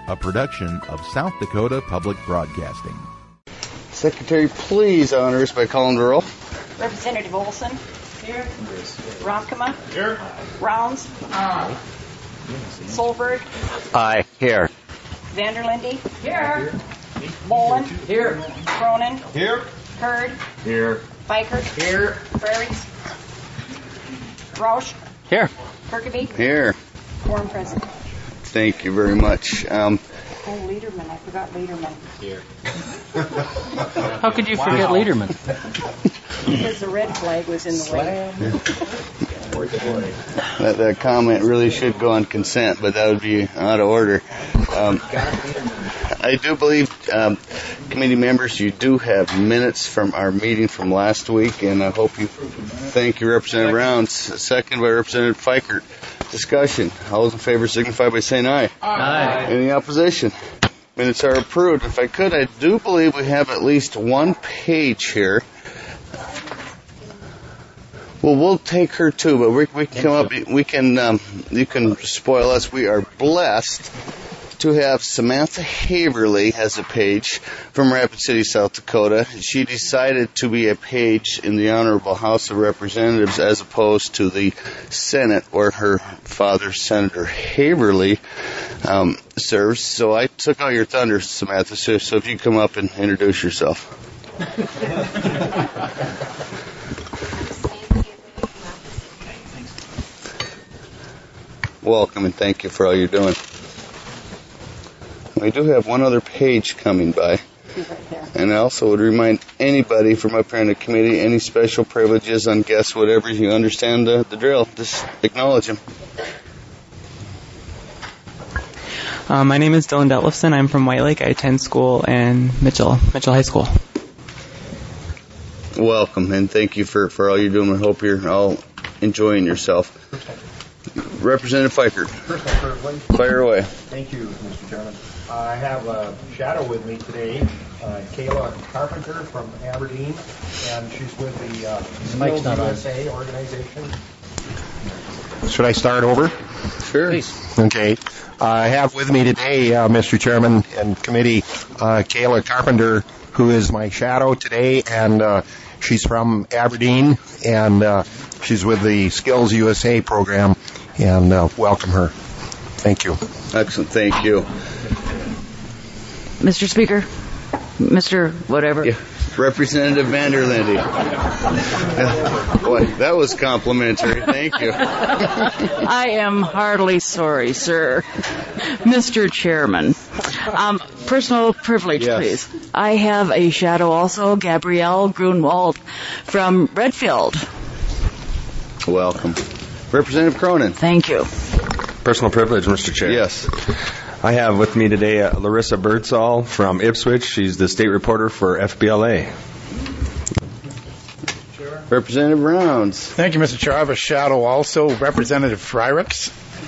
a production of South Dakota Public Broadcasting. Secretary, please honor us by calling the roll. Representative Olson. Here. Ronkema. Here. Rounds. Aye. Solberg. Aye. Here. Vanderlinde. Here. Bolin. Here. Cronin. Here. Hurd. Here. Biker. Here. Frerichs. Roush. Here. Kirkeby. Here. Quorum present. Thank you very much. Lederman. I forgot Lederman. Here. How could you forget Lederman? Because the red flag was in the way. That comment really should go on consent, but that would be out of order. I do believe, committee members, you do have minutes from our meeting from last week, and I hope you thank you, Representative Rounds. Second by Representative Fikert. Discussion. All those in favor signify by saying aye. Aye. Any opposition? Minutes are approved. If I could, I do believe we have at least one page here. Well, we'll take her too, but we can come up. We can. You can spoil us. We are blessed to have Samantha Haverly as a page from Rapid City, South Dakota. She decided to be a page in the Honorable House of Representatives as opposed to the Senate, where her father, Senator Haverly, serves. So I took all your thunder, Samantha. So if you come up and introduce yourself. Welcome and thank you for all you're doing. We do have one other page coming by. And I also would remind anybody from up here in the committee, any special privileges on guests, whatever, you understand the drill. Just acknowledge them. My name is Dylan Detlefson. I'm from White Lake. I attend school in Mitchell High School. Welcome and thank you for all you're doing. I hope you're all enjoying yourself. Representative Fikert. Fire away. Thank you, Mr. Chairman. I have a shadow with me today, Kayla Carpenter from Aberdeen, and she's with the Skills USA organization. Should I start over? Sure. Please. Okay. I have with me today, Mr. Chairman and committee, Kayla Carpenter, who is my shadow today, and she's from Aberdeen, and she's with the Skills USA program, and welcome her. Thank you. Excellent. Thank you. Mr. Speaker, Mr. Whatever. Yeah. Representative Vanderlinde. Boy, that was complimentary. Thank you. I am heartily sorry, sir. Mr. Chairman, personal privilege, yes, please. I have a shadow also, Gabrielle Grunwald from Redfield. Welcome. Representative Cronin. Thank you. Personal privilege, Mr. Chair. Yes. I have with me today Larissa Birdsall from Ipswich. She's the state reporter for FBLA. Representative Rounds. Thank you, Mr. Chair. I have a shadow also, Representative Frerichs.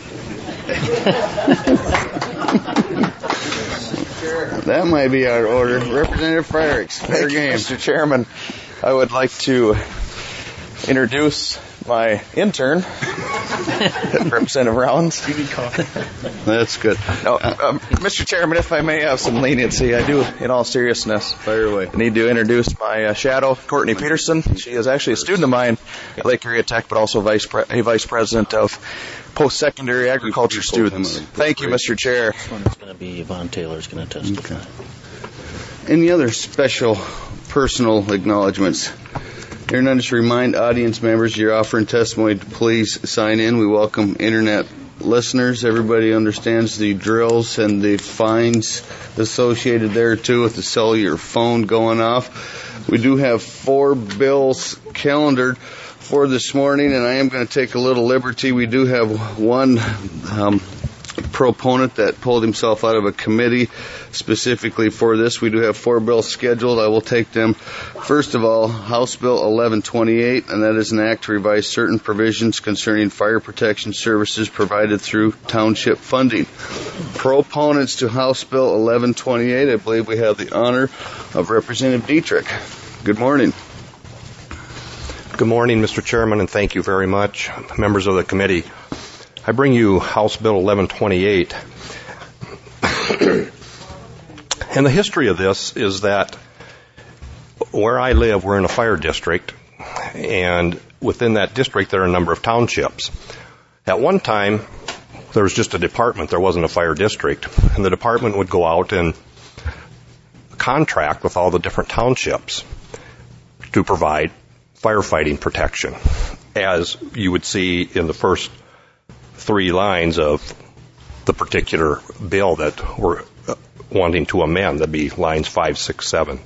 That might be out of order. Representative Frerichs. Fair game. Mr. Chairman, I would like to introduce my intern, Representative Rounds. That's good. No, Mr. Chairman, if I may have some leniency, I do, in all seriousness, fire away. I need to introduce my shadow, Courtney Peterson. She is actually a student of mine at Lake Erie Tech, but also a vice president of post-secondary agriculture students. Thank you, Mr. Chair. This one is going to be Yvonne Taylor's going to testify. Okay. Any other special personal acknowledgments? Hearing none, just remind audience members you're offering testimony to please sign in. We welcome internet listeners. Everybody understands the drills and the fines associated there too with the cellular phone going off. We do have 4 bills calendared for this morning, and I am going to take a little liberty. We do have one proponent that pulled himself out of a committee specifically for this. We do have 4 bills scheduled. I will take them. First of all, House Bill 1128, and that is an act to revise certain provisions concerning fire protection services provided through township funding. Proponents to House Bill 1128, I believe we have the honor of Representative Dietrich. Good morning. Good morning, Mr. Chairman, and thank you very much, members of the committee. I bring you House Bill 1128. And the history of this is that where I live, we're in a fire district, and within that district there are a number of townships. At one time, there was just a department. There wasn't a fire district. And the department would go out and contract with all the different townships to provide firefighting protection, as you would see in the first 3 lines of the particular bill that we're wanting to amend. That'd be lines 5, 6, 7.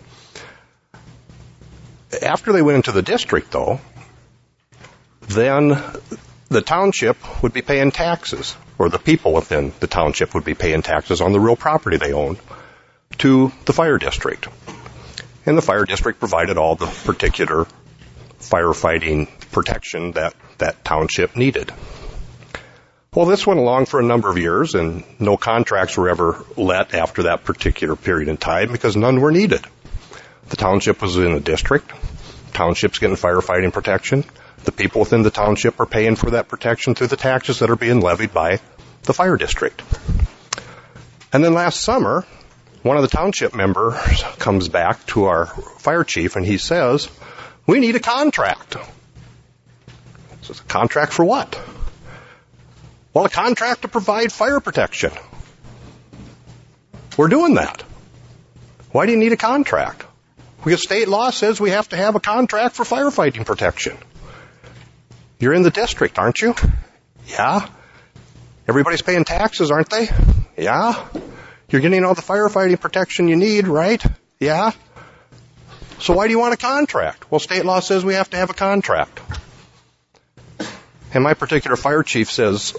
After they went into the district, though, then the township would be paying taxes, or the people within the township would be paying taxes on the real property they owned to the fire district. And the fire district provided all the particular firefighting protection that that township needed. Well, this went along for a number of years, and no contracts were ever let after that particular period in time because none were needed. The township was in a district. Township's getting firefighting protection. The people within the township are paying for that protection through the taxes that are being levied by the fire district. And then last summer, one of the township members comes back to our fire chief and he says, "We need a contract." He says, "A contract for what?" "Well, a contract to provide fire protection." "We're doing that." "Why do you need a contract?" "Because state law says we have to have a contract for firefighting protection." "You're in the district, aren't you?" "Yeah." "Everybody's paying taxes, aren't they?" "Yeah." "You're getting all the firefighting protection you need, right?" "Yeah." "So why do you want a contract?" "Well, state law says we have to have a contract." And my particular fire chief says,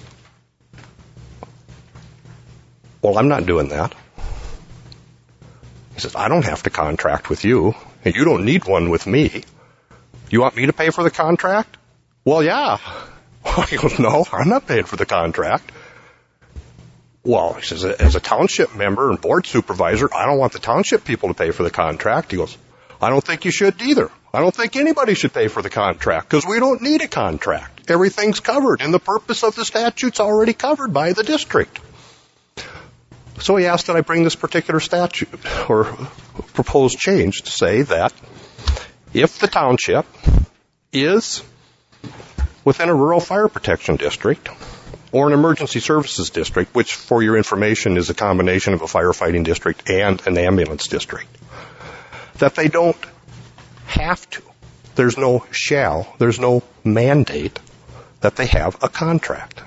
"Well, I'm not doing that." He says, "I don't have to contract with you, and you don't need one with me. You want me to pay for the contract?" "Well, yeah." He goes, "No, I'm not paying for the contract." "Well," he says, "as a township member and board supervisor, I don't want the township people to pay for the contract." He goes, "I don't think you should either. I don't think anybody should pay for the contract because we don't need a contract. Everything's covered, and the purpose of the statute's already covered by the district." So he asked that I bring this particular statute or proposed change to say that if the township is within a rural fire protection district or an emergency services district, which for your information is a combination of a firefighting district and an ambulance district, that they don't have to. There's no shall, there's no mandate that they have a contract.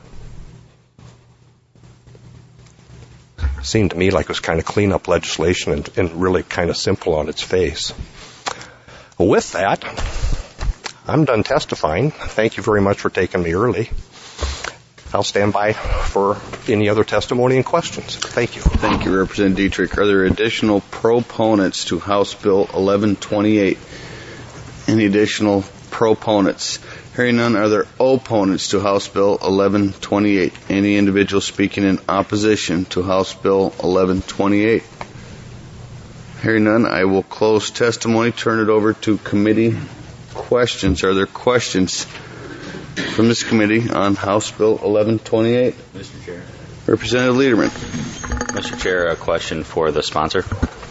Seemed to me like it was kind of clean-up legislation and really kind of simple on its face. With that, I'm done testifying. Thank you very much for taking me early. I'll stand by for any other testimony and questions. Thank you. Thank you, Representative Dietrich. Are there additional proponents to House Bill 1128? Any additional proponents? Hearing none, are there opponents to House Bill 1128? Any individual speaking in opposition to House Bill 1128? Hearing none, I will close testimony, turn it over to committee questions. Are there questions from this committee on House Bill 1128? Mr. Chair. Representative Lederman. Mr. Chair, a question for the sponsor.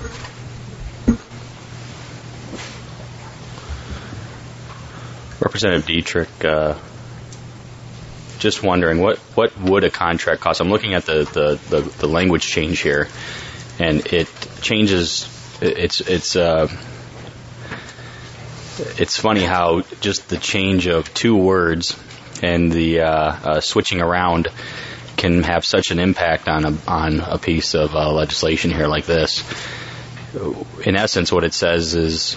Representative Dietrich, just wondering what would a contract cost? I'm looking at the language change here, and it changes. It's funny how just the change of 2 words and the switching around can have such an impact on a piece of legislation here like this. In essence, what it says is,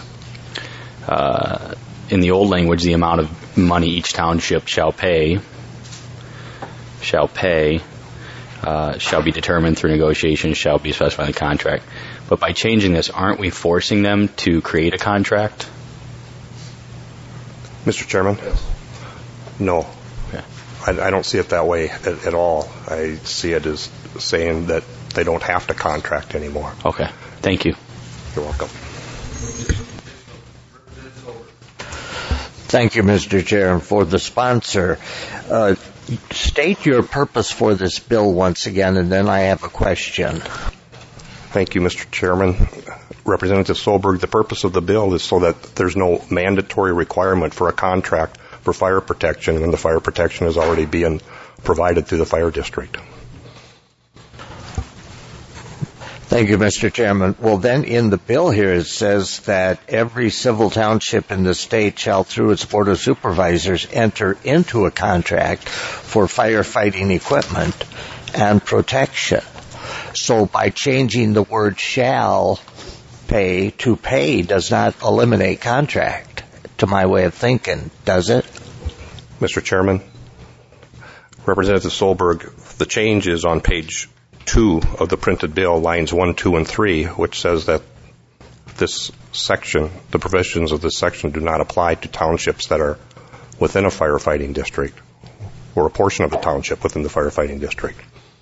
in the old language, the amount of money each township shall be determined through negotiations, shall be specified in the contract. But by changing this, aren't we forcing them to create a contract? Mr. Chairman? No. Okay. I don't see it that way at all. I see it as saying that they don't have to contract anymore. Okay. Thank you. You're welcome. Thank you, Mr. Chair. And for the sponsor, state your purpose for this bill once again, and then I have a question. Thank you, Mr. Chairman. Representative Solberg, the purpose of the bill is so that there's no mandatory requirement for a contract for fire protection when the fire protection is already being provided through the fire district. Thank you, Mr. Chairman. Well, then in the bill here it says that every civil township in the state shall, through its Board of Supervisors, enter into a contract for firefighting equipment and protection. So by changing the word shall pay to pay does not eliminate contract, to my way of thinking, does it? Mr. Chairman, Representative Solberg, the change is on page 2 of the printed bill, lines 1, 2, and 3, which says that this section, the provisions of this section, do not apply to townships that are within a firefighting district or a portion of the township within the firefighting district.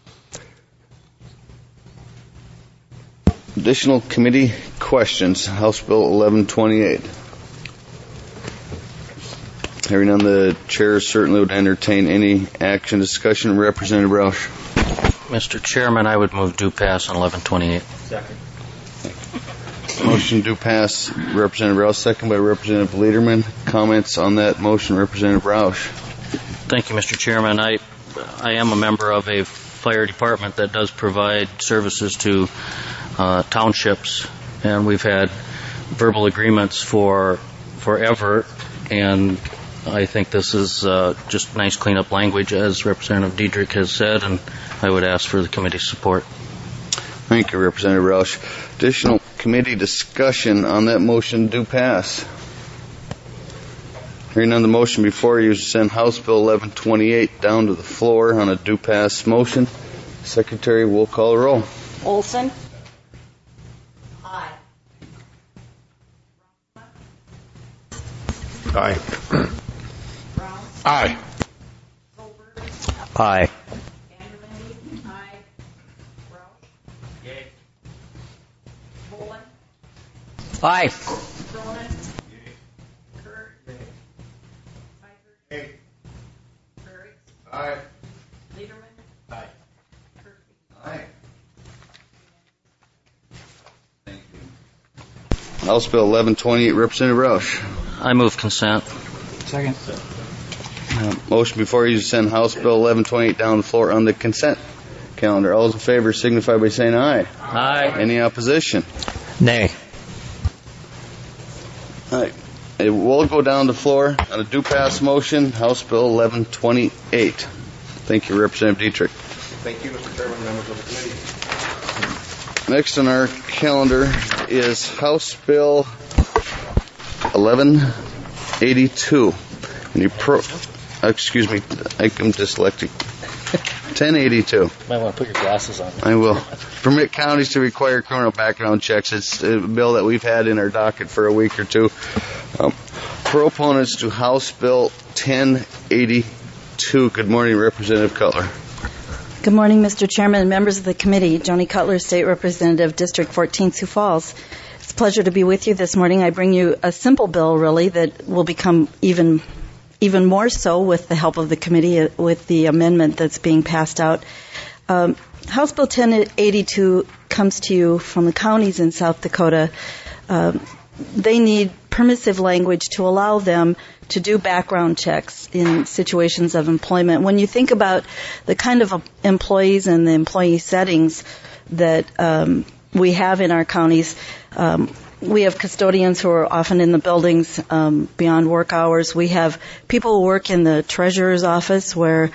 Additional committee questions. House Bill 1128. Hearing none, the chair certainly would entertain any action discussion. Representative Roush. Mr. Chairman, I would move due pass on 1128. Second. Motion due pass, Representative Roush, second by Representative Lederman. Comments on that motion, Representative Roush. Thank you, Mr. Chairman. I am a member of a fire department that does provide services to townships, and we've had verbal agreements for forever, and I think this is just nice cleanup language, as Representative Diedrich has said, and I would ask for the committee's support. Thank you, Representative Roush. Additional committee discussion on that motion due pass. Hearing none, the motion before you is to send House Bill 1128 down to the floor on a due pass motion. Secretary will call the roll. Olson. Aye. Aye. Aye. Aye. Aye. Aye. Aye. Thank you. House Bill 1128, Representative Roush. I move consent. Second. Motion before you to send House Bill 1128 down the floor on the consent calendar. All those in favor signify by saying aye. Aye. Any opposition? Nay. All right. It will go down the floor on a due pass motion, House Bill 1128. Thank you, Representative Dietrich. Thank you, Mr. Chairman, members of the committee. Next on our calendar is House Bill 1182. Excuse me, I'm dyslexic. 1082. Might want to put your glasses on. I will. Permit counties to require criminal background checks. It's a bill that we've had in our docket for a week or two. Proponents to House Bill 1082. Good morning, Representative Cutler. Good morning, Mr. Chairman and members of the committee. Joni Cutler, State Representative, District 14, Sioux Falls. It's a pleasure to be with you this morning. I bring you a simple bill, really, that will become even more so with the help of the committee with the amendment that's being passed out. House Bill 1082 comes to you from the counties in South Dakota. They need permissive language to allow them to do background checks in situations of employment. When you think about the kind of employees and the employee settings that we have in our counties, we have custodians who are often in the buildings beyond work hours. We have people who work in the treasurer's office where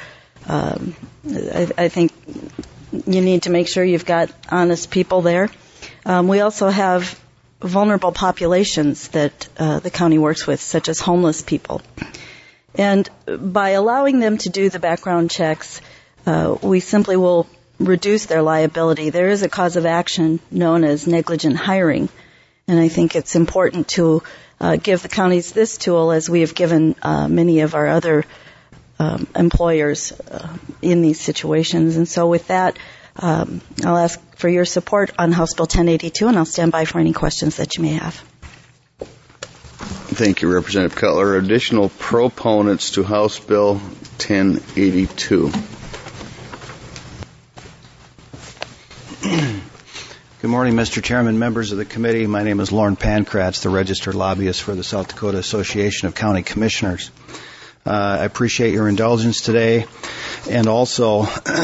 I think you need to make sure you've got honest people there. We also have vulnerable populations that the county works with, such as homeless people. And by allowing them to do the background checks, we simply will reduce their liability. There is a cause of action known as negligent hiring, and I think it's important to give the counties this tool as we have given many of our other employers in these situations. And so with that, I'll ask for your support on House Bill 1082, and I'll stand by for any questions that you may have. Thank you, Representative Cutler. Additional proponents to House Bill 1082. Good Good morning, Mr. Chairman, members of the committee. My name is Lauren Pankratz, the registered lobbyist for the South Dakota Association of County Commissioners. I appreciate your indulgence today, and also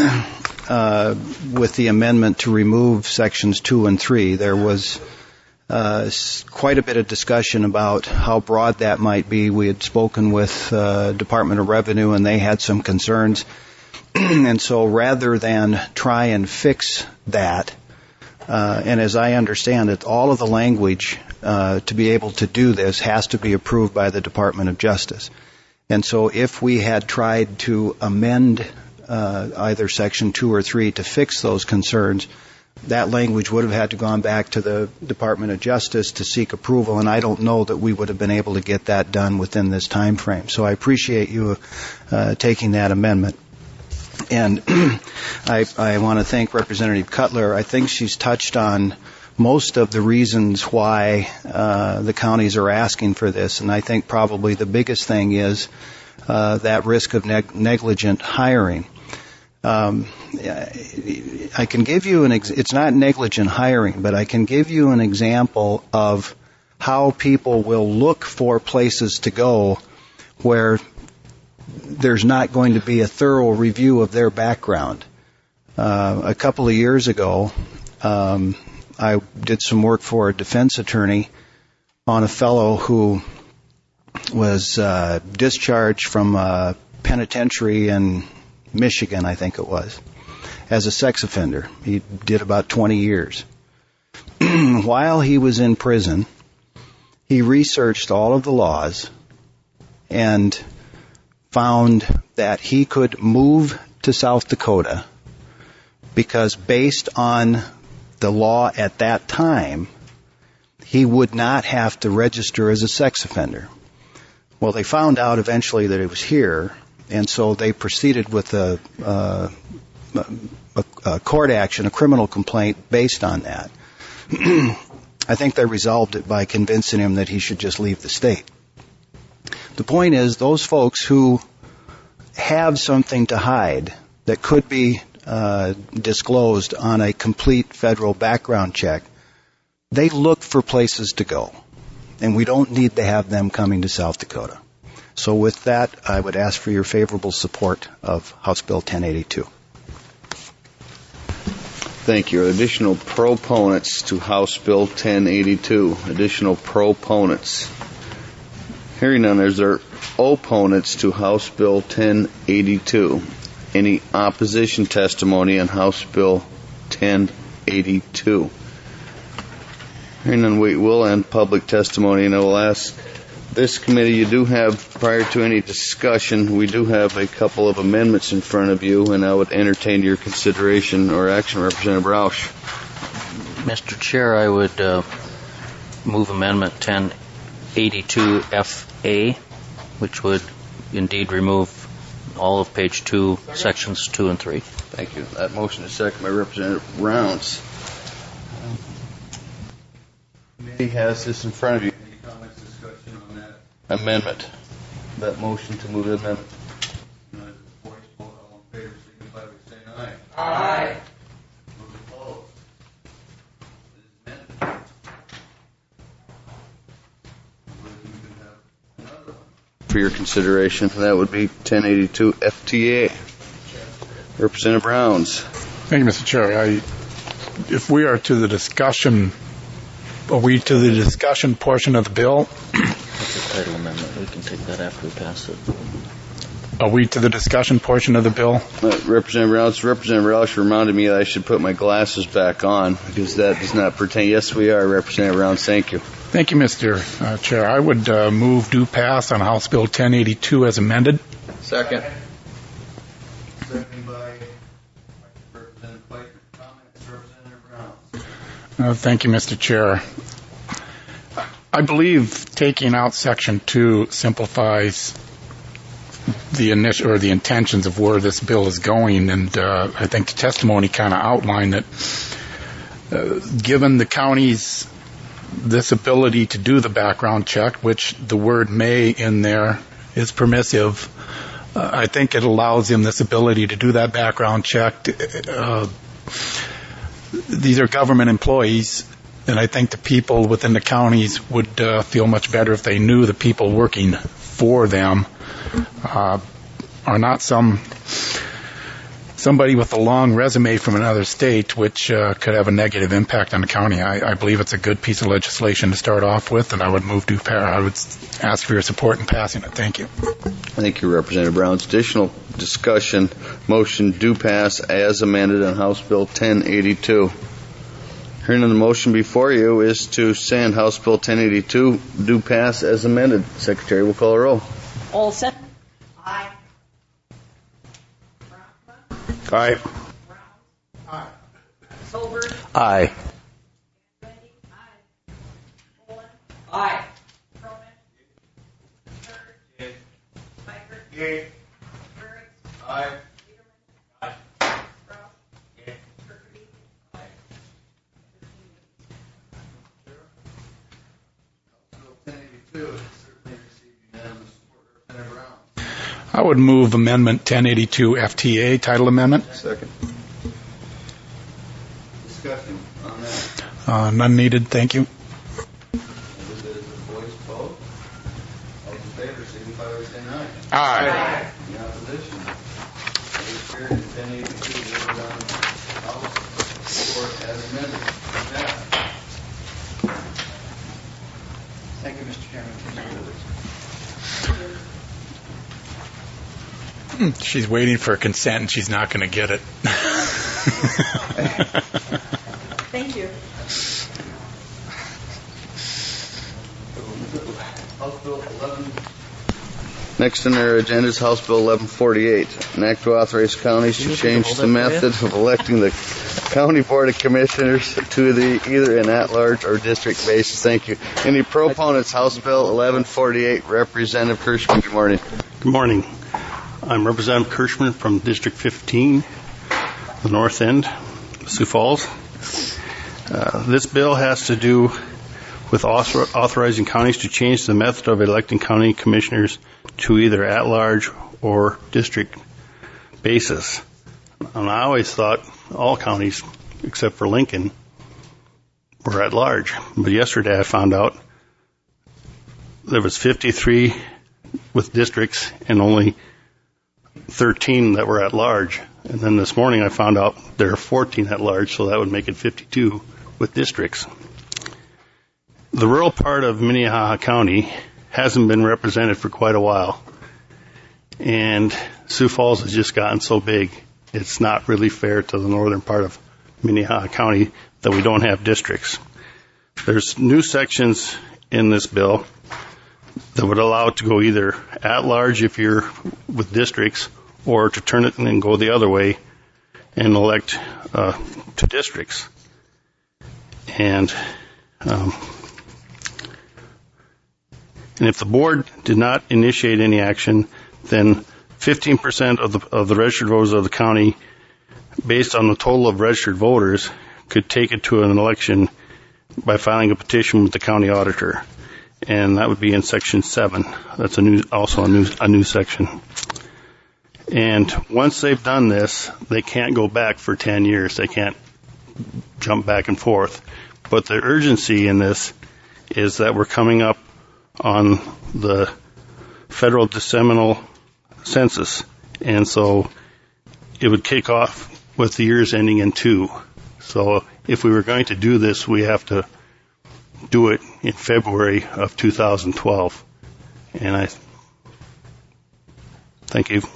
with the amendment to remove sections 2 and 3, there was quite a bit of discussion about how broad that might be. We had spoken with Department of Revenue, and they had some concerns. And so rather than try and fix that, and as I understand it, all of the language to be able to do this has to be approved by the Department of Justice. And so if we had tried to amend either Section 2 or 3 to fix those concerns, that language would have had to gone back to the Department of Justice to seek approval, and I don't know that we would have been able to get that done within this time frame. So I appreciate you taking that amendment. And I want to thank Representative Cutler. I think she's touched on most of the reasons why the counties are asking for this, and I think probably the biggest thing is that risk of negligent hiring. I can give you it's not negligent hiring, but I can give you an example of how people will look for places to go where there's not going to be a thorough review of their background. A couple of years ago, I did some work for a defense attorney on a fellow who was discharged from a penitentiary in Michigan, I think it was, as a sex offender. He did about 20 years. While he was in prison, he researched all of the laws and found that he could move to South Dakota because based on the law at that time, he would not have to register as a sex offender. Well, they found out eventually that it was here, and so they proceeded with a court action, a criminal complaint based on that. I think they resolved it by convincing him that he should just leave the state. The point is, those folks who have something to hide that could be disclosed on a complete federal background check, they look for places to go. And we don't need to have them coming to South Dakota. So with that, I would ask for your favorable support of House Bill 1082. Thank you. Additional proponents to House Bill 1082. Additional proponents. Hearing none, there's our opponents to House Bill 1082. Any opposition testimony on House Bill 1082? Hearing none, we will end public testimony, and I will ask this committee, you do have, prior to any discussion, we do have a couple of amendments in front of you, and I would entertain your consideration or action. Representative Roush. Mr. Chair, I would move Amendment 1082FA, which would indeed remove all of page 2, sections 2 and 3. Thank you. That motion is seconded by Representative Rounds. The committee has this in front of you. Any comments, discussion on that amendment? That motion to move the amendment. Voice vote. All in favor, signify by saying aye. Aye. Those opposed. It is amended. For your consideration, that would be 1082 FTA. Representative Rounds. Thank you, Mr. Chair. If we are to the discussion, are we to the discussion portion of the bill? That's a title amendment. We can take that after we pass it. Are we to the discussion portion of the bill? Representative Roush reminded me that I should put my glasses back on because that does not pertain. Yes, we are, Representative Rounds. Thank you. Thank you, Mr. Chair. I would move due pass on House Bill 1082 as amended. Second. Second by Representative Piper. Comments, Representative Rounds. Thank you, Mr. Chair. I believe taking out Section 2 simplifies the initial or the intentions of where this bill is going, and I think the testimony kind of outlined that given the county's this ability to do the background check, which the word may in there is permissive, I think it allows him this ability to do that background check. these are government employees, and I think the people within the counties would feel much better if they knew the people working for them are not somebody with a long resume from another state, which could have a negative impact on the county. I believe it's a good piece of legislation to start off with, and I would I would ask for your support in passing it. Thank you. Thank you, Representative Browns. Additional discussion. Motion do pass as amended on House Bill 1082. Hearing on the motion before you is to send House Bill 1082 do pass as amended. Secretary will call a roll. Olson. Aye. Aye. Solberg. Aye. Aye. Yay. Aye. I would move Amendment 1082 FTA, title amendment. Second. Discussion on that. None needed. Thank you. Aye. Any opposition? Motion carried. 1082 voted on House floor as amended. Thank you, Mr. Chairman. She's waiting for consent, and she's not going to get it. Thank you. House Bill 11. Next on our agenda is House Bill 1148, an act to authorize counties to change the method of electing the County Board of Commissioners to either an at-large or district basis. Thank you. Any proponents? House Bill 1148, Representative Kirschman. Good morning. Good morning. I'm Representative Kirschman from District 15, the north end, Sioux Falls. This bill has to do with authorizing counties to change the method of electing county commissioners to either at-large or district basis. And I always thought all counties, except for Lincoln, were at-large. But yesterday I found out there was 53 with districts and only 13 that were at-large. And then this morning I found out there are 14 at-large, so that would make it 52 with districts. The rural part of Minnehaha County hasn't been represented for quite a while. And Sioux Falls has just gotten so big, it's not really fair to the northern part of Minnehaha County that we don't have districts. There's new sections in this bill that would allow it to go either at large if you're with districts, or to turn it and go the other way and elect to districts. And if the board did not initiate any action, then 15% of the registered voters of the county, based on the total of registered voters, could take it to an election by filing a petition with the county auditor. And that would be in Section 7. That's also a new section. And once they've done this, they can't go back for 10 years. They can't jump back and forth. But the urgency in this is that we're coming up on the federal decennial census. And so it would kick off with the years ending in 2. So if we were going to do this, we have to do it in February of 2012. And I thank you.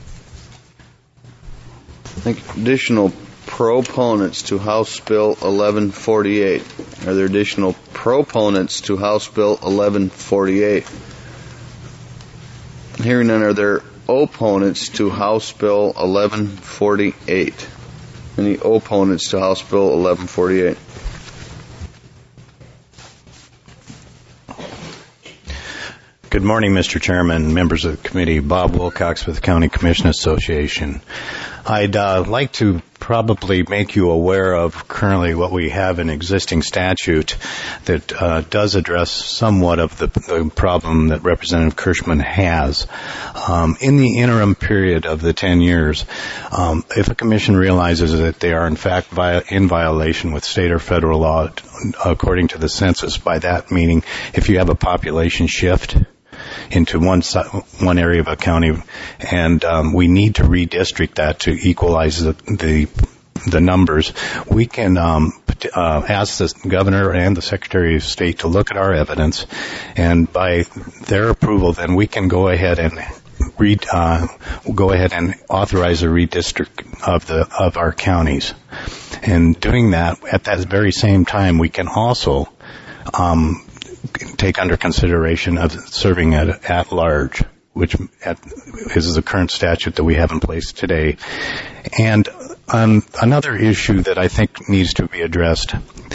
Additional proponents to House Bill 1148. Are there additional proponents to House Bill 1148? Hearing none, are there opponents to House Bill 1148? Any opponents to House Bill 1148? Good morning, Mr. Chairman, members of the committee. Bob Wilcox with the County Commission Association. I'd like to probably make you aware of currently what we have in existing statute that does address somewhat of the problem that Representative Kirschman has. In the interim period of the 10 years, if a commission realizes that they are in fact in violation with state or federal law according to the census, by that meaning if you have a population shift into one area of a county, and we need to redistrict that to equalize the numbers, we can ask the governor and the secretary of state to look at our evidence, and by their approval, then we can go ahead and authorize a redistrict of our counties. And doing that, at that very same time, we can also take under consideration of serving at large, which is the current statute that we have in place today. And another issue that I think needs to be addressed,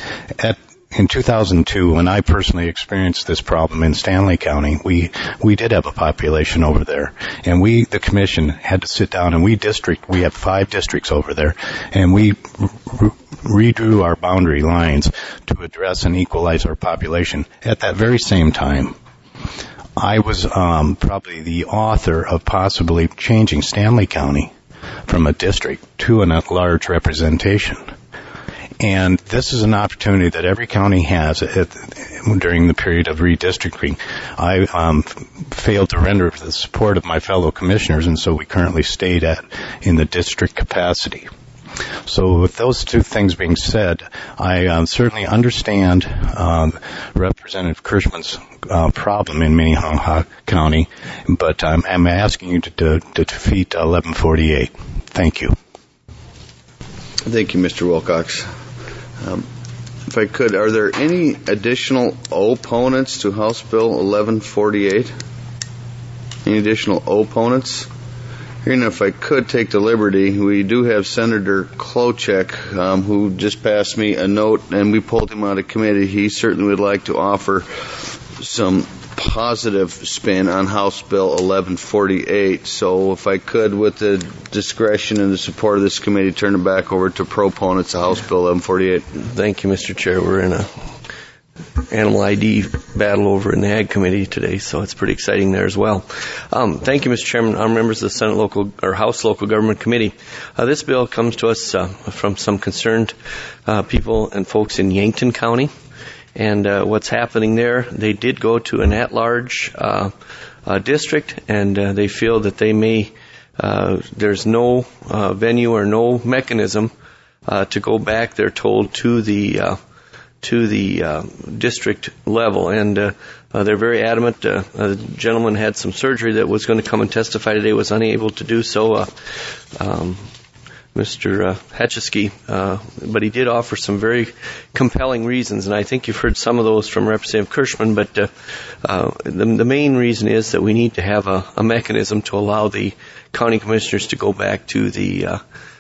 in 2002, when I personally experienced this problem in Stanley County, we did have a population over there, and the commission had to sit down and we have 5 districts over there, and we redrew our boundary lines to address and equalize our population. At that very same time, I was probably the author of possibly changing Stanley County from a district to an at-large representation. And this is an opportunity that every county has during the period of redistricting. I failed to render the support of my fellow commissioners, and so we currently stayed in the district capacity. So with those two things being said, I certainly understand Representative Kirschman's problem in Minnehaha County, but I'm asking you to defeat 1148. Thank you. Thank you, Mr. Wilcox. If I could, are there any additional opponents to House Bill 1148? Any additional opponents? Here, if I could take the liberty, we do have Senator Klobuchar, who just passed me a note, and we pulled him out of committee. He certainly would like to offer some positive spin on House Bill 1148. So if I could, with the discretion and the support of this committee, turn it back over to proponents of House Bill 1148. Thank you, Mr. Chair. We're in a animal ID battle over in the Ag Committee today, so it's pretty exciting there as well. Thank you, Mr. Chairman. I'm members of the House Local Government Committee. This bill comes to us from some concerned people and folks in Yankton County. And what's happening there, they did go to an at-large district, and they feel that they may, there's no venue or no mechanism to go back, they're told, to the district level. And they're very adamant. The gentleman had some surgery that was going to come and testify today, was unable to do so. Mr. Hatchesky, but he did offer some very compelling reasons, and I think you've heard some of those from Representative Kirschman, but the main reason is that we need to have a mechanism to allow the county commissioners to go back to the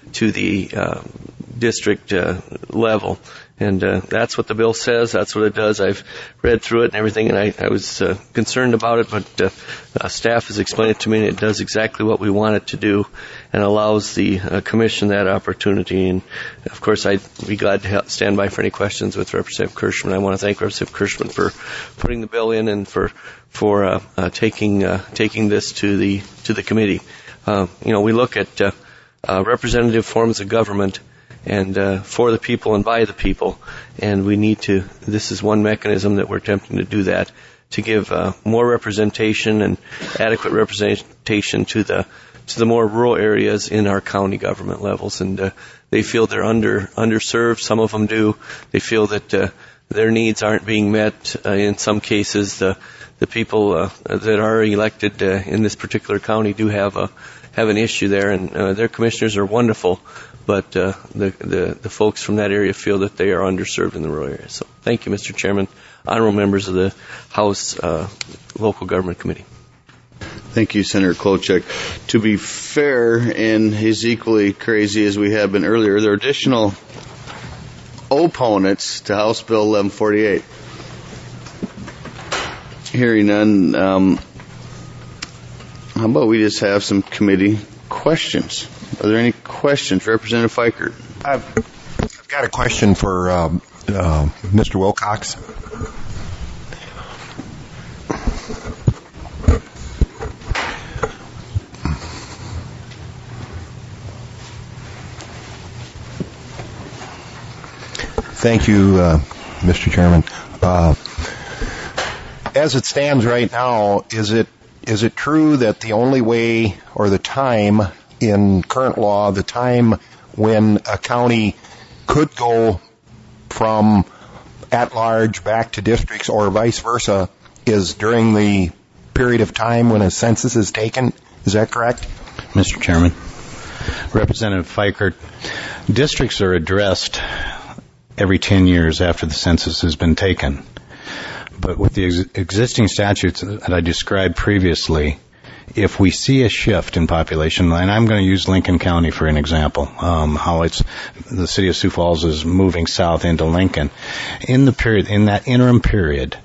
district level. And that's what the bill says. That's what it does. I've read through it and everything, and I was concerned about it, but staff has explained it to me, and it does exactly what we want it to do and allows the commission that opportunity. And, of course, I'd be glad to stand by for any questions with Representative Kirschman. I want to thank Representative Kirschman for putting the bill in and for taking this to the committee. We look at representative forms of government and for the people and by the people, and we need to, this is one mechanism that we're attempting to do that, to give more representation and adequate representation to the more rural areas in our county government levels. And they feel they're underserved. Some of them do. They feel that their needs aren't being met. In some cases, the people that are elected in this particular county do have an issue there, and their commissioners are wonderful, but the folks from that area feel that they are underserved in the rural area. So thank you, Mr. Chairman, honorable members of the House Local Government Committee. Thank you, Senator Klobuchar. To be fair, and as equally crazy as we have been earlier, there are additional opponents to House Bill 1148. Hearing none, how about we just have some committee questions? Are there any questions? Representative Fikert. I've got a question for Mr. Wilcox. Thank you, Mr. Chairman. As it stands right now, is it true that the only way, or the time in current law, the time when a county could go from at-large back to districts or vice versa is during the period of time when a census is taken? Is that correct? Mr. Chairman, Representative Fikert, districts are addressed every 10 years after the census has been taken. But with the existing statutes that I described previously, if we see a shift in population, and I'm going to use Lincoln County for an example, how the city of Sioux Falls is moving south into Lincoln. In that interim period,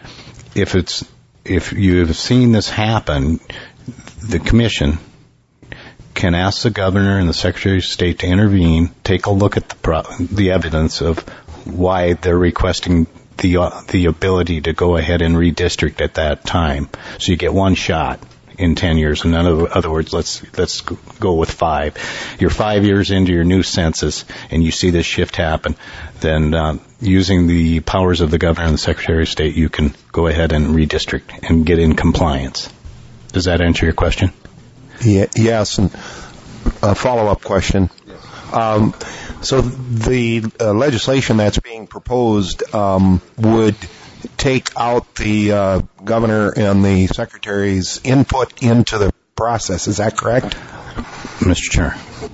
if you have seen this happen, the commission can ask the governor and the Secretary of State to intervene, take a look at the evidence of why they're requesting the ability to go ahead and redistrict at that time. So you get one shot in 10 years. In other words, let's go with 5. You're 5 years into your new census and you see this shift happen, then using the powers of the governor and the Secretary of State, you can go ahead and redistrict and get in compliance. Does that answer your question? Yes, and a follow-up question. So the legislation that's being proposed would take out the governor and the secretary's input into the process. Is that correct? Mr. Chair,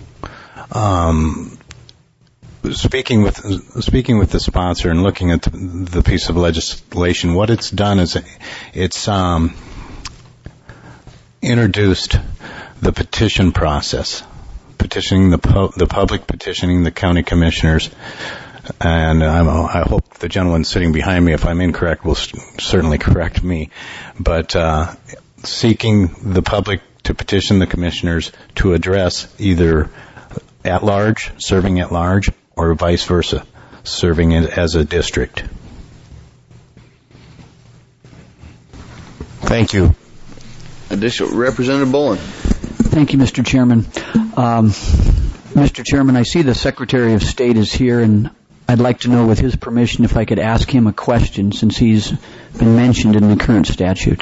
speaking with the sponsor and looking at the piece of legislation, what it's done is it's introduced the petition process, petitioning the public, petitioning the county commissioners, and I hope the gentleman sitting behind me, if I'm incorrect, will certainly correct me, but seeking the public to petition the commissioners to address either at large, serving at large, or vice versa, serving it as a district. Thank you. Additional Representative Bolin. Thank you, Mr. Chairman. Mr. Chairman, I see the Secretary of State is here, and I'd like to know, with his permission, if I could ask him a question, since he's been mentioned in the current statute.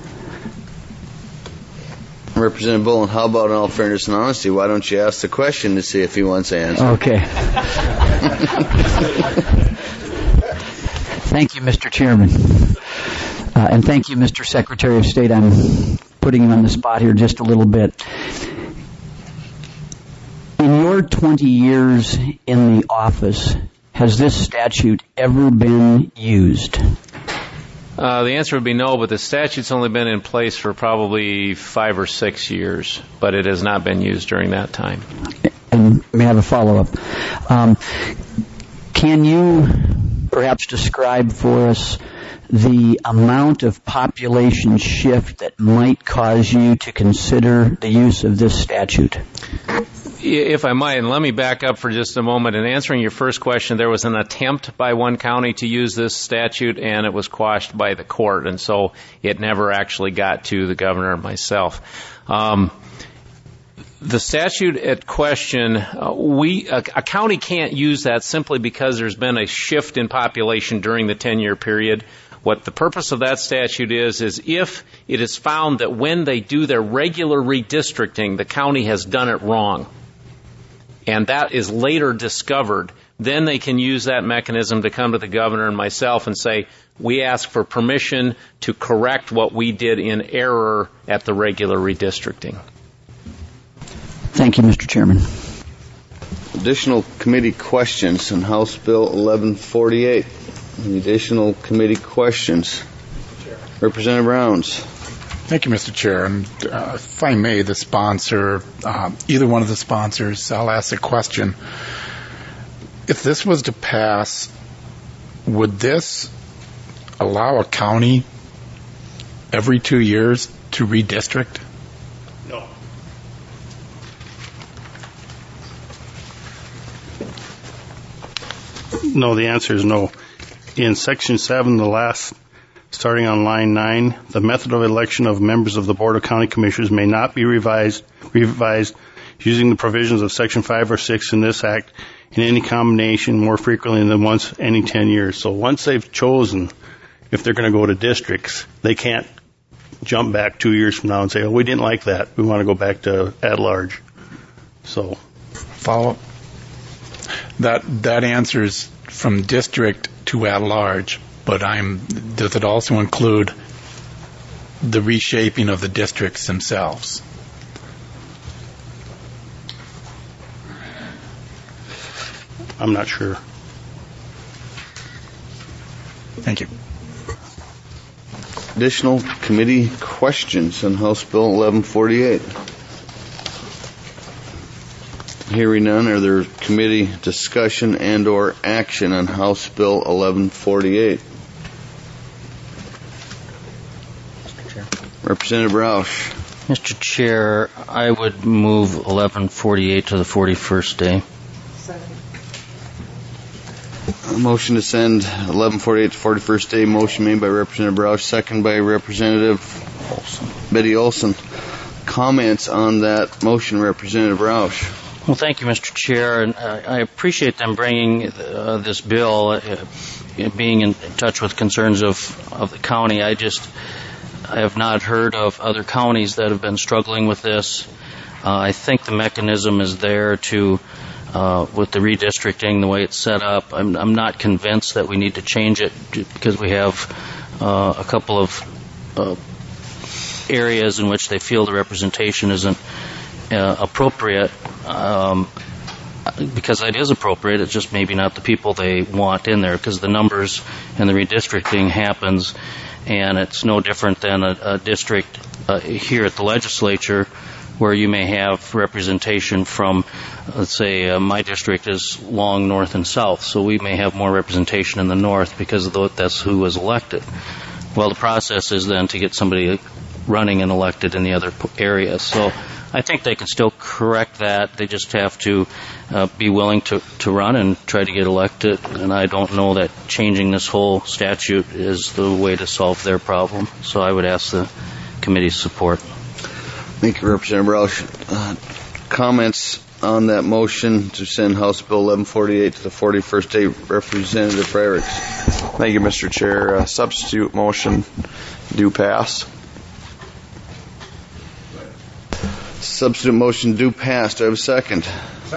Representative Bolin, how about, in all fairness and honesty, why don't you ask the question to see if he wants to answer? Okay. Thank you, Mr. Chairman. And thank you, Mr. Secretary of State. I'm putting him on the spot here just a little bit. In your 20 years in the office, has this statute ever been used? The answer would be no, but the statute's only been in place for probably 5 or 6 years, but it has not been used during that time. And may I have a follow-up? Can you perhaps describe for us the amount of population shift that might cause you to consider the use of this statute? If I might, and let me back up for just a moment. In answering your first question, there was an attempt by one county to use this statute, and it was quashed by the court, and so it never actually got to the governor and myself. The statute at question, a county can't use that simply because there's been a shift in population during the 10-year period. What the purpose of that statute is if it is found that when they do their regular redistricting, the county has done it wrong, and that is later discovered, then they can use that mechanism to come to the governor and myself and say, we ask for permission to correct what we did in error at the regular redistricting. Thank you, Mr. Chairman. Additional committee questions on House Bill 1148. Any additional committee questions? Representative Rounds. Thank you, Mr. Chair. And if I may, the sponsor, either one of the sponsors, I'll ask a question. If this was to pass, would this allow a county every 2 years to redistrict? No. No, the answer is no. In Section 7, the last, starting on line 9, the method of election of members of the Board of County Commissioners may not be revised using the provisions of Section 5 or 6 in this Act in any combination more frequently than once any 10 years. So once they've chosen, if they're going to go to districts, they can't jump back 2 years from now and say, oh, we didn't like that. We want to go back to at-large. So, follow. That answers from district to at-large, but does it also include the reshaping of the districts themselves? I'm not sure. Thank you. Additional committee questions on House Bill 1148? Hearing none, are there committee discussion and or action on House Bill 1148? Mr. Chair. Representative Roush. Mr. Chair, I would move 1148 to the 41st day. A motion to send 1148 to 41st day. Motion made by Representative Roush, second by Representative Betty Olson. Comments on that motion, Representative Roush? Well, thank you, Mr. Chair, and I appreciate them bringing this bill, being in touch with concerns of the county. I have not heard of other counties that have been struggling with this. I think the mechanism is there to, with the redistricting, the way it's set up. I'm not convinced that we need to change it because we have a couple of areas in which they feel the representation isn't appropriate. Because it is appropriate, it's just maybe not the people they want in there, because the numbers and the redistricting happens, and it's no different than a district here at the legislature where you may have representation from, let's say, my district is long north and south, so we may have more representation in the north because that's who was elected. Well, the process is then to get somebody running and elected in the other areas. So I think they can still correct that. They just have to be willing to run and try to get elected. And I don't know that changing this whole statute is the way to solve their problem. So I would ask the committee's support. Thank you, Representative Roush. Comments on that motion to send House Bill 1148 to the 41st day, Representative Frericks. Thank you, Mr. Chair. Substitute motion do pass. Substitute motion do pass. Do I have a second?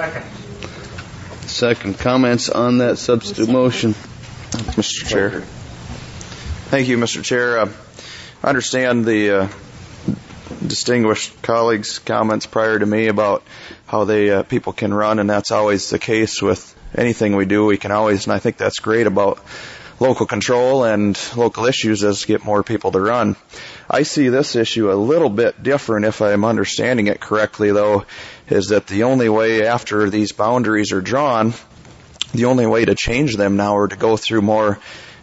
Second. Comments on that substitute motion? Mr. Chair. Thank you, Mr. Chair. I understand the distinguished colleagues' comments prior to me about how people can run, and that's always the case with anything we do. We can always, and I think that's great about local control and local issues, is get more people to run. I see this issue a little bit different, if I'm understanding it correctly, though, is that the only way after these boundaries are drawn, the only way to change them now or to go through more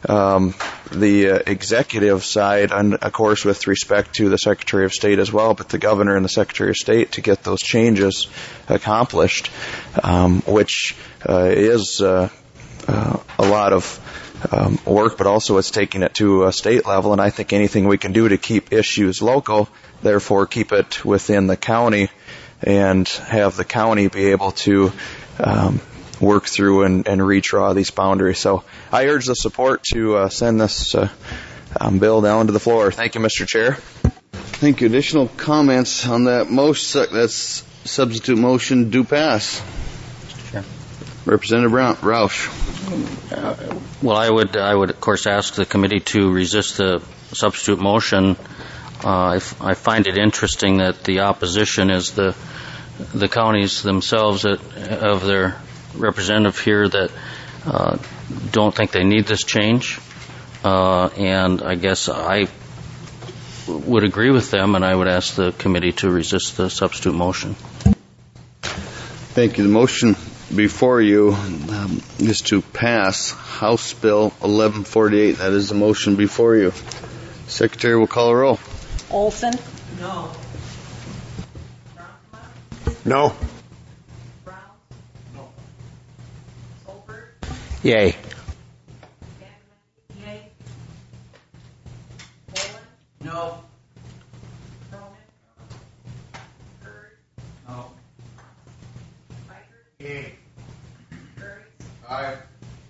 the executive side, and of course with respect to the Secretary of State as well, but the Governor and the Secretary of State to get those changes accomplished, which is a lot of work, but also it's taking it to a state level, and I think anything we can do to keep issues local, therefore keep it within the county and have the county be able to work through and redraw these boundaries. So I urge the support to send this bill down to the floor. Thank you, Mr. Chair. Thank you. Additional comments on that motion? That's substitute motion do pass. Mr. Chair. Representative Roush. Well, I would of course ask the committee to resist the substitute motion. I find it interesting that the opposition is the counties themselves of their representative here that don't think they need this change, and I guess I would agree with them, and I would ask the committee to resist the substitute motion. Thank you. The motion before you is to pass House Bill 1148. That is the motion before you. Secretary will call a roll. Olson? No. Yay. No. No. Yay. Aye.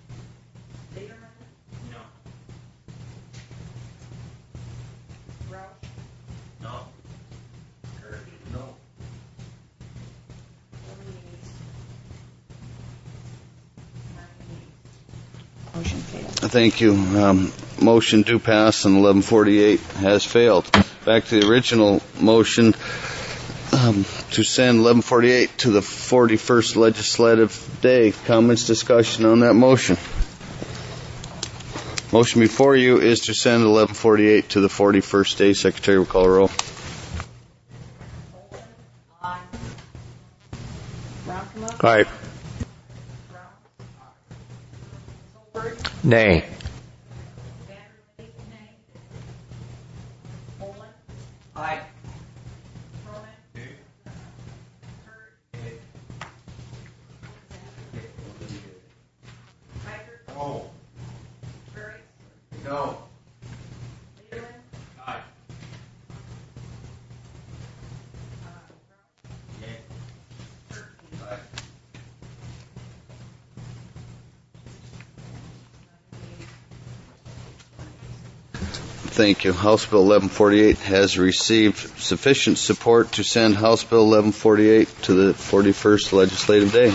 No. No. No. Motion failed. Thank you. Motion to pass and 1148 has failed. Back to the original motion to send 1148 to the 41st legislative day. Comments, discussion on that motion? Motion before you is to send 1148 to the 41st day. Secretary will call a roll. Aye. Nay. Aye. No. No. Aye. Thank you. House Bill 1148 has received sufficient support to send House Bill 1148 to the 41st legislative day.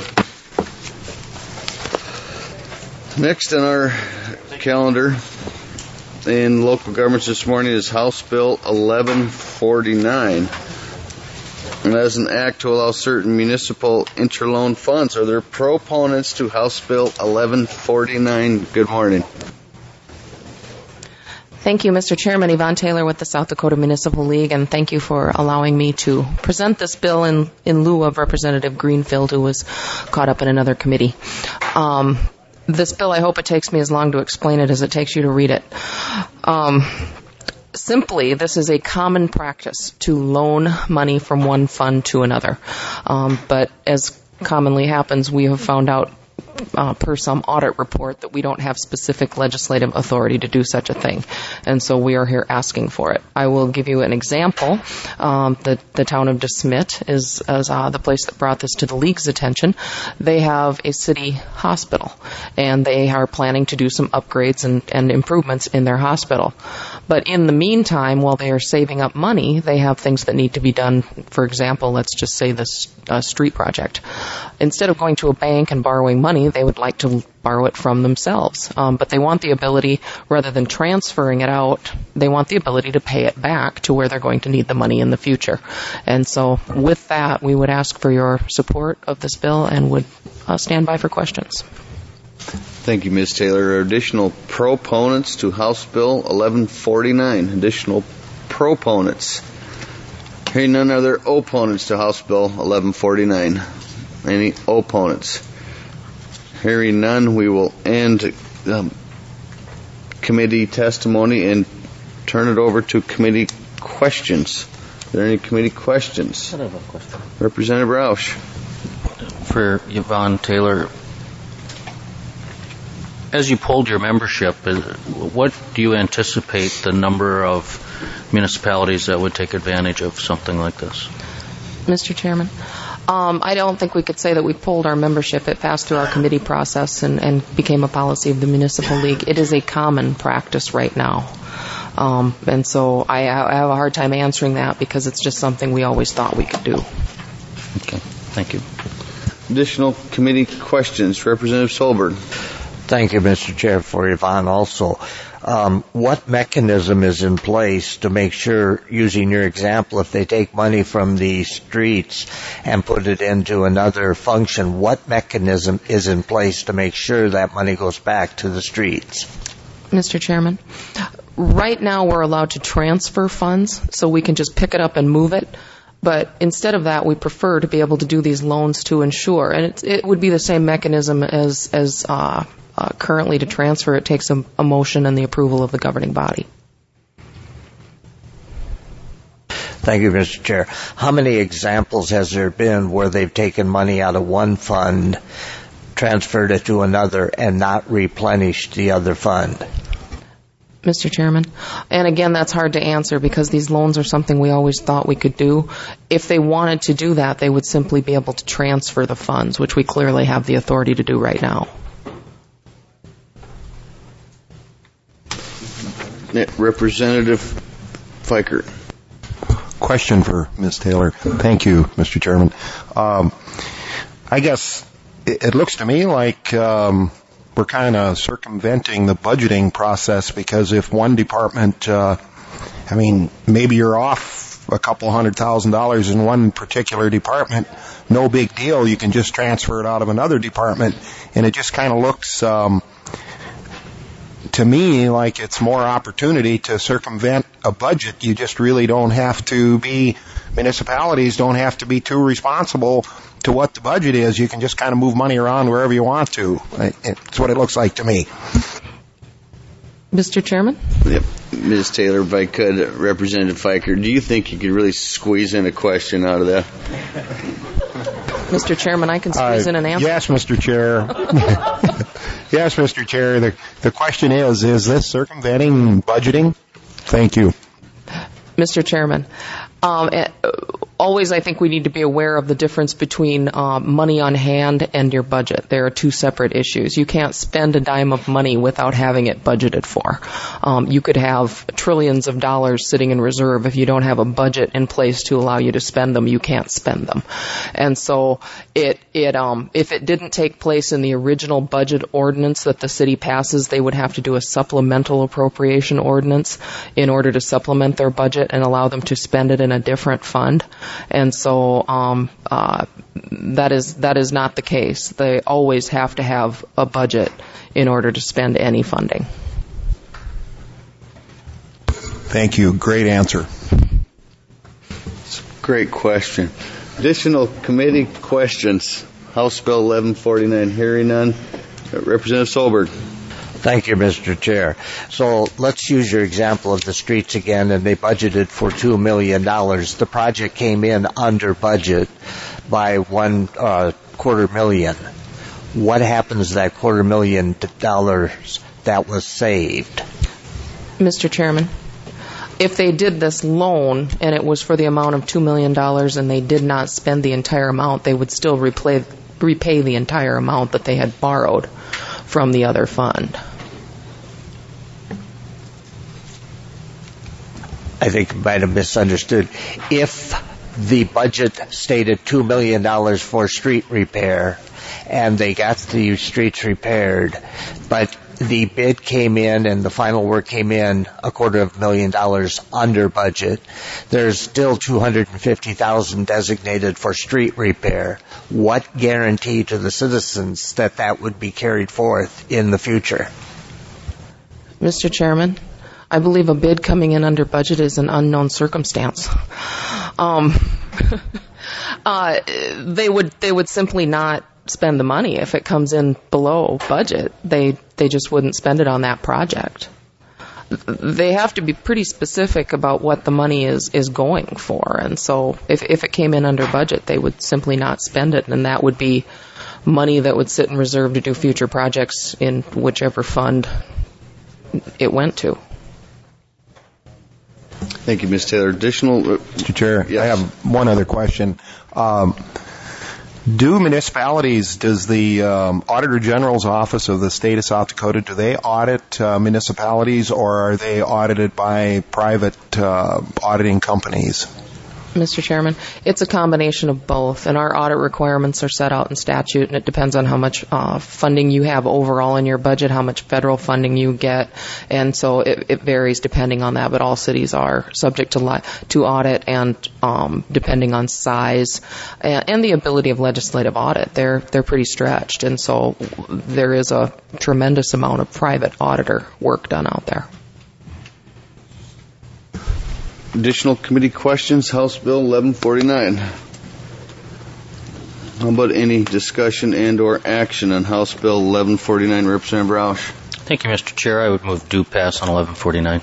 Next on our calendar in local governments this morning is House Bill 1149. And as an act to allow certain municipal interloan funds. Are there proponents to House Bill 1149? Good morning. Thank you, Mr. Chairman. Yvonne Taylor with the South Dakota Municipal League, and thank you for allowing me to present this bill in lieu of Representative Greenfield, who was caught up in another committee. This bill, I hope it takes me as long to explain it as it takes you to read it. Simply, this is a common practice to loan money from one fund to another. But as commonly happens, we have found out per some audit report that we don't have specific legislative authority to do such a thing. And so we are here asking for it. I will give you an example. The town of DeSmet is the place that brought this to the League's attention. They have a city hospital, and they are planning to do some upgrades and improvements in their hospital. But in the meantime, while they are saving up money, they have things that need to be done. For example, let's just say this street project. Instead of going to a bank and borrowing money, they would like to borrow it from themselves. But they want the ability, rather than transferring it out, they want the ability to pay it back to where they're going to need the money in the future. And so with that, we would ask for your support of this bill and would stand by for questions. Thank you, Ms. Taylor. Are additional proponents to House Bill 1149? Additional proponents? Hearing none, are there opponents to House Bill 1149? Any opponents? Hearing none, we will end committee testimony and turn it over to committee questions. Are there any committee questions? I have a question. Representative Roush. For Yvonne Taylor, as you polled your membership, what do you anticipate the number of municipalities that would take advantage of something like this? Mr. Chairman, I don't think we could say that we polled our membership. It passed through our committee process and became a policy of the Municipal League. It is a common practice right now. And so I have a hard time answering that because it's just something we always thought we could do. Okay, thank you. Additional committee questions. Representative Solberg. Thank you, Mr. Chair, for Yvonne also. What mechanism is in place to make sure, using your example, if they take money from the streets and put it into another function, what mechanism is in place to make sure that money goes back to the streets? Mr. Chairman, right now we're allowed to transfer funds, so we can just pick it up and move it. But instead of that, we prefer to be able to do these loans to insure. And it would be the same mechanism as currently to transfer. It takes a motion and the approval of the governing body. Thank you, Mr. Chair. How many examples has there been where they've taken money out of one fund, transferred it to another, and not replenished the other fund? Mr. Chairman. And again, that's hard to answer because these loans are something we always thought we could do. If they wanted to do that, they would simply be able to transfer the funds, which we clearly have the authority to do right now. Representative Fikert. Question for Ms. Taylor. Thank you, Mr. Chairman. I guess it looks to me like we're kind of circumventing the budgeting process, because if one department, maybe you're off a couple $100,000 in one particular department, no big deal. You can just transfer it out of another department, and it just kind of looks to me like it's more opportunity to circumvent a budget. You just really don't have to be, municipalities don't have to be too responsible to what the budget is. You can just kind of move money around wherever you want to. It's what it looks like to me. Mr. Chairman? Yep. Ms. Taylor, if I could, Representative Fikert, do you think you could really squeeze in a question out of that? Mr. Chairman, I can squeeze in an answer. Yes, Mr. Chair. Yes, Mr. Chair. The question is this circumventing budgeting? Thank you. Mr. Chairman, always I think we need to be aware of the difference between money on hand and your budget. There are two separate issues. You can't spend a dime of money without having it budgeted for. You could have trillions of dollars sitting in reserve. If you don't have a budget in place to allow you to spend them, you can't spend them. And so if it didn't take place in the original budget ordinance that the city passes, they would have to do a supplemental appropriation ordinance in order to supplement their budget and allow them to spend it in a different fund. And so that is not the case. They always have to have a budget in order to spend any funding. Thank you. Great answer. Great question. Additional committee questions. House Bill 1149, hearing none. Representative Solberg. Thank you, Mr. Chair. So let's use your example of the streets again, and they budgeted for $2 million. The project came in under budget by $250,000. What happens to that $250,000 that was saved? Mr. Chairman, if they did this loan and it was for the amount of $2 million and they did not spend the entire amount, they would still repay the entire amount that they had borrowed from the other fund. I think you might have misunderstood. If the budget stated $2 million for street repair and they got the streets repaired, but the bid came in and the final work came in $250,000 under budget, there's still $250,000 designated for street repair. What guarantee to the citizens that would be carried forth in the future? Mr. Chairman, I believe a bid coming in under budget is an unknown circumstance. They would simply not spend the money if it comes in below budget. They just wouldn't spend it on that project. They have to be pretty specific about what the money is going for, and so if it came in under budget, they would simply not spend it, and that would be money that would sit in reserve to do future projects in whichever fund it went to. Thank you, Ms. Taylor. Additional? Mr. Chair, yes. I have one other question. Do municipalities, does the Auditor General's Office of the State of South Dakota, do they audit municipalities, or are they audited by private auditing companies? Mr. Chairman, it's a combination of both, and our audit requirements are set out in statute, and it depends on how much funding you have overall in your budget, how much federal funding you get, and so it varies depending on that, but all cities are subject to audit, and depending on size and the ability of legislative audit, they're pretty stretched, and so there is a tremendous amount of private auditor work done out there. Additional committee questions, House Bill 1149. How about any discussion and or action on House Bill 1149, Representative Roush? Thank you, Mr. Chair. I would move due pass on 1149.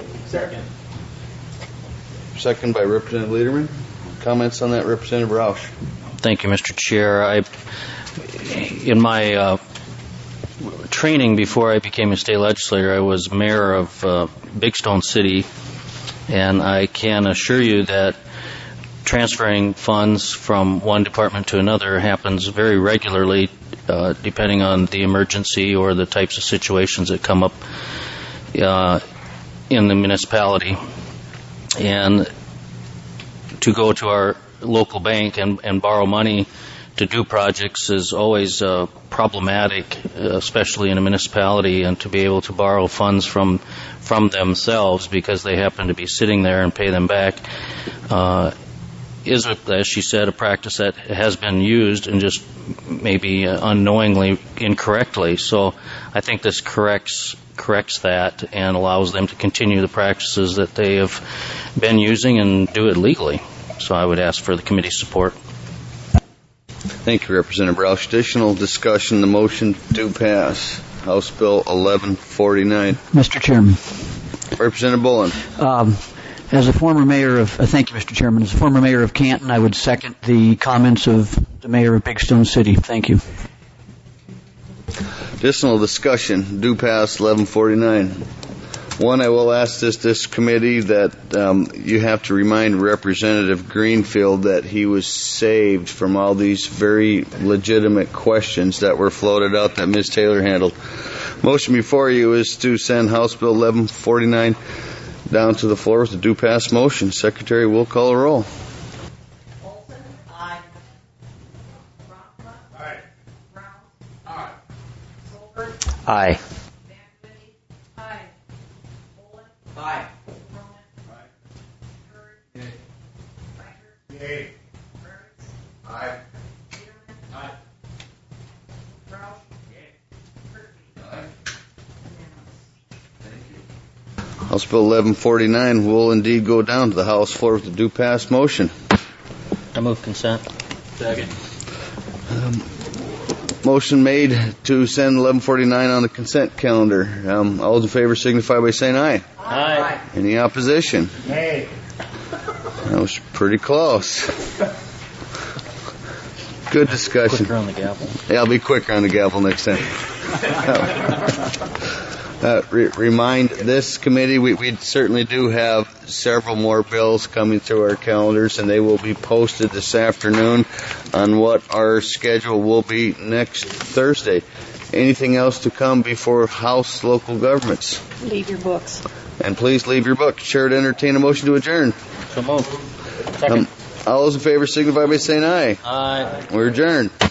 Second by Representative Lederman. Comments on that, Representative Roush? Thank you, Mr. Chair. In my training before I became a state legislator. I was mayor of Big Stone City, and I can assure you that transferring funds from one department to another happens very regularly, depending on the emergency or the types of situations that come up in the municipality. And to go to our local bank and borrow money to do projects is always problematic, especially in a municipality, and to be able to borrow funds from themselves because they happen to be sitting there and pay them back is, as she said, a practice that has been used and just maybe unknowingly incorrectly. So I think this corrects that and allows them to continue the practices that they have been using and do it legally. So I would ask for the committee's support. Thank you, Representative Roush. Additional discussion. The motion do pass. House Bill 1149. Mr. Chairman. Representative Bullen. As a former mayor of, thank you, Mr. Chairman. As a former mayor of Canton, I would second the comments of the mayor of Big Stone City. Thank you. Additional discussion. Do pass 1149. One, I will ask this committee that you have to remind Representative Greenfield that he was saved from all these very legitimate questions that were floated out that Ms. Taylor handled. Motion before you is to send House Bill 1149 down to the floor with a do pass motion. Secretary will call a roll. Aye. House Bill 1149 will indeed go down to the House floor with a do pass motion. I move consent. Second. Motion made to send 1149 on the consent calendar. All those in favor signify by saying aye. Aye. Any opposition? Nay. That was pretty close. Good discussion. Quicker on the gavel. Yeah, I'll be quicker on the gavel next time. Remind this committee, we certainly do have several more bills coming through our calendars, and they will be posted this afternoon on what our schedule will be next Thursday. Anything else to come before House local governments? Leave your books. And please leave your book. Chair to entertain a motion to adjourn. So moved. Second. All those in favor signify by saying aye. Aye. We're adjourned.